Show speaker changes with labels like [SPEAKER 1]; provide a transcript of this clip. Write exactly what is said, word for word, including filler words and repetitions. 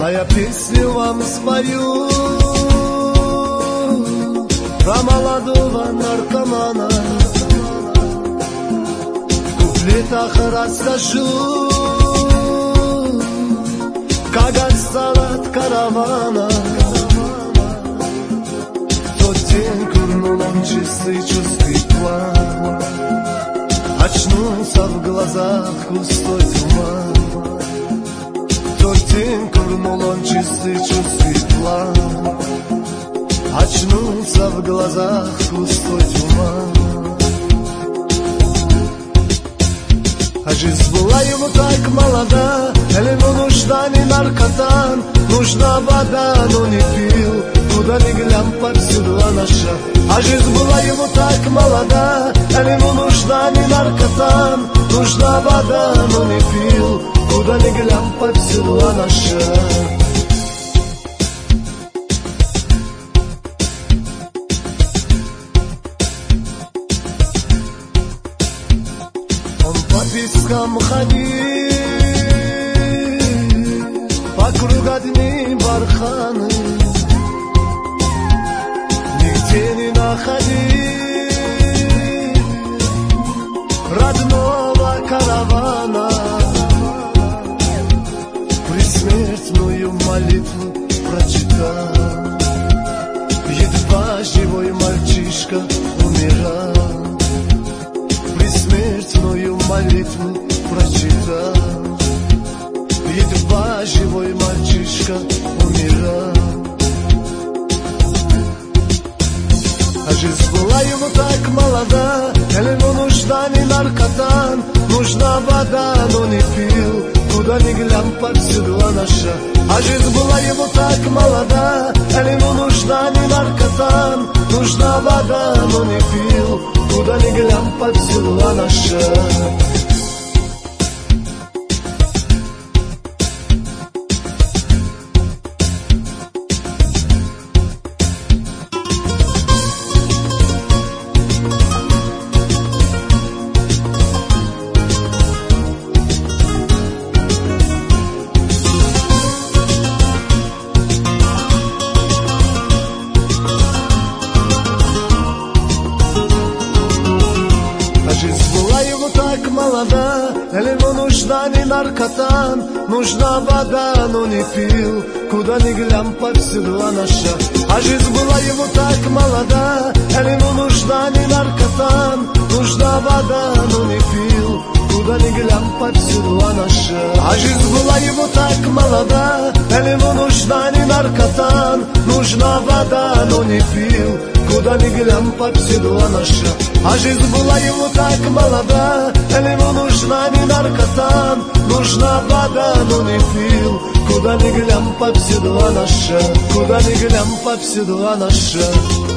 [SPEAKER 1] А я песню вам спою про молодого наркомана. В куплетах расскажу, как отстал от каравана. В тот день курнул он чистый чувский план. Очнулся в глазах густой туман. В тот день курнул он чистый чувский план. Очнулся в глазах густой туман. А жизнь была ему так молода, ему нужна не наркота, нужна вода, но не пил. Куда ни глянь, повсюду она ша. А жизнь была ему так молода, ему нужна не наркота, нужна вода, но не пил. Куда ни глянь, повсюду она ша. Он по пескам ходил, вокруг одни барханы, нигде не находил родного каравана. Предсмертную молитву прочитал, едва живой мальчишка умирал. Предсмертную молитву прочитал, едва живой мальчишка умирал. А жизнь была ему так молода, ему нужна не наркота, нужна вода, но не пил. Куда ни глянь, повсюду она ша. А жизнь была ему так молода, ему нужна не наркота, нужна вода, но не пил. Куда ни глянь, повсюду она ша. Молода, ему нужна не наркота, нужна вода, но не пил. Куда ни глянь, повсюду она ша. А жизнь была ему так молода, ему нужна не наркота, нужна вода, но не пил. Куда ни глянь, повсюду она ша. А жизнь была ему так молода, ему нужна не наркота, нужна вода, но не пил. Куда ни глянь, повсюду она ша. А жизнь была ему так молода, ему нужна не наркота, нужна вода, но не пил. Куда ни глянь, повсюду она ша. Куда ни глянь, повсюду она ша.